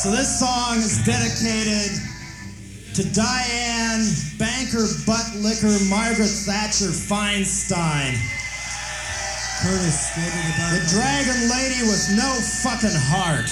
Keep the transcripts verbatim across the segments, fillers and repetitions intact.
So this song is dedicated to Diane Banker Butt Liquor Margaret Thatcher Feinstein. Curtis, go to the back. The dragon lady with no fucking heart.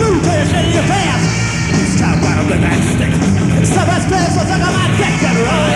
Stop, I'll go back stick. Stop, I spell, so suck on my dick and run.